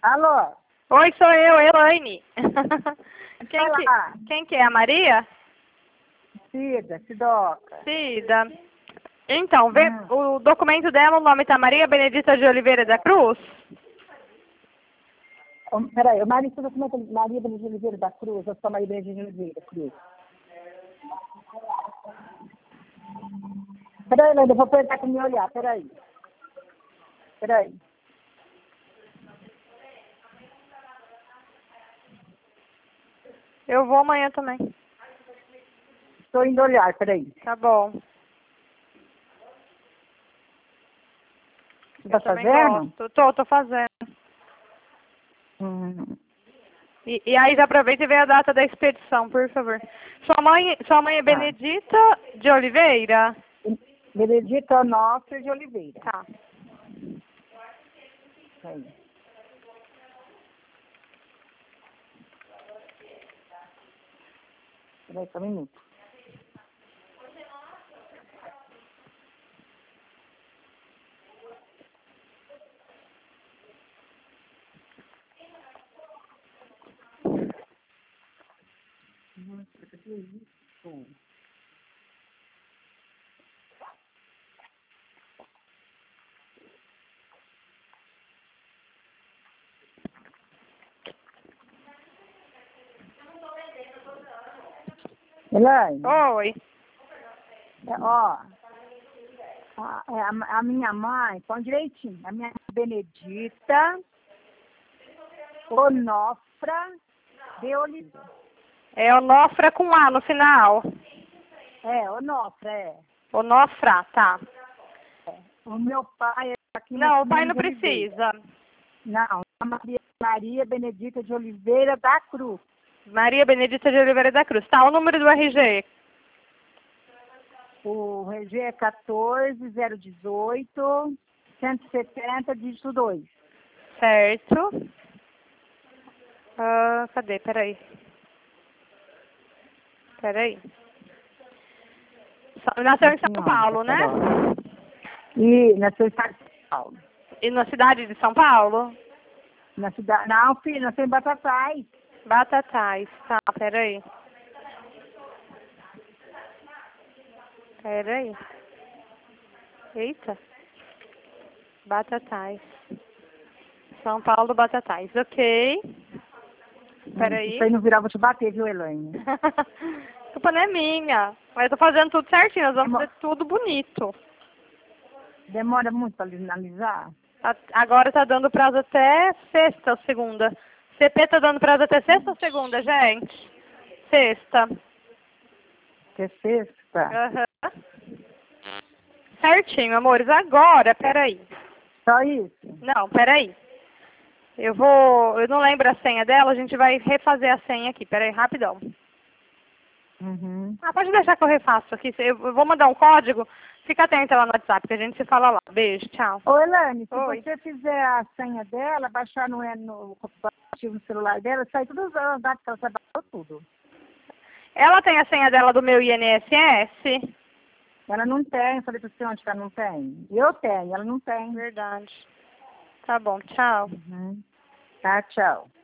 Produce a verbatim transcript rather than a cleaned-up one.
Alô? Oi, sou eu, Elaine. Quem que, Olá. quem que é? A Maria? Cida, Sidoca. Cida. Então, vê, Hum. o documento dela, o nome tá Maria Benedita de Oliveira da Cruz? Oh, peraí, o Maria, como é que é? Maria Benedita Oliveira da Cruz, eu sou Maria Benedita Oliveira da Cruz. Peraí, Elaine, eu vou pegar para me olhar, peraí. Peraí. Eu vou amanhã também. Estou indo olhar, peraí. Tá bom. Você está Eu também fazendo? gosto. Tô, tô fazendo. Hum. E, e aí já aproveita e vê a data da expedição, por favor. Sua mãe, sua mãe é Tá. Benedita de Oliveira? Benedita Onofre de Oliveira. Tá. Peraí. Peraí, só um minuto. Nossa, que que é isso? Elaine, Oi. é, ó, a, é, a, a minha mãe, põe direitinho, a minha Benedita Onofra de Oliveira. É Onofra com A no final. É, Onofra, é. Onofra, tá. é. O meu pai é aqui Não, o pai Nascimento não de Oliveira. precisa. Não, a Maria, Maria Benedita de Oliveira da Cruz. Maria Benedita de Oliveira da Cruz. Tá, o número do R G. O R G é quatorze, zero dezoito, cento e setenta, dígito dois. Certo. Ah, cadê? Peraí. Peraí. Só- Nasceu em São Senhora, Paulo, né? E na sua estado de São Paulo. E na cidade de São Paulo? Na cidade. Não, filho, nós temos Batatais. Batatais. Tá, peraí. Peraí. Eita. Batatais. São Paulo, Batatais. Ok. Peraí. Isso aí não virar, vou te bater, viu, Elaine? A culpa não é minha. Mas eu tô fazendo tudo certinho. Nós vamos fazer tudo bonito. Demora muito para analisar? A- Agora tá dando prazo até sexta ou segunda. C P tá dando prazo até sexta ou segunda, gente? Sexta. Que é sexta? Aham. Certinho, amores. Agora, peraí. Só isso? Não, peraí. Eu vou... Eu não lembro a senha dela, a gente vai refazer a senha aqui. Peraí, rapidão. Uhum. Ah, pode deixar que eu refaço aqui. Eu eu vou mandar um código. Fica atenta lá no WhatsApp, que a gente se fala lá. Beijo, tchau. Ô, Elaine, se Oi. você fizer a senha dela, baixar no, no, no celular dela, sai todos os dados que ela já baixou tudo. Ela tem a senha dela do meu I N S S? Ela não tem, eu falei pra você onde que ela não tem. Eu tenho, ela não tem. Verdade. Tá bom, tchau. Uhum. Tá, tchau.